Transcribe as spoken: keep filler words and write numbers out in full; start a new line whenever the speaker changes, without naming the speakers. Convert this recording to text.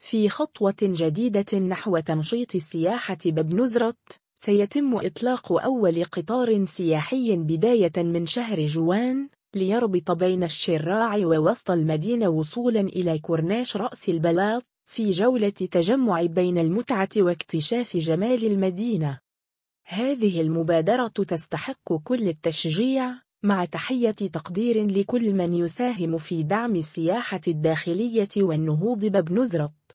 في خطوة جديدة نحو تنشيط السياحة ببنزرت، سيتم إطلاق أول قطار سياحي بداية من شهر جوان، ليربط بين الشراع ووسط المدينة وصولا إلى كورنيش رأس البلاط، في جولة تجمع بين المتعة واكتشاف جمال المدينة. هذه المبادرة تستحق كل التشجيع، مع تحية تقدير لكل من يساهم في دعم السياحة الداخلية والنهوض ببنزرت.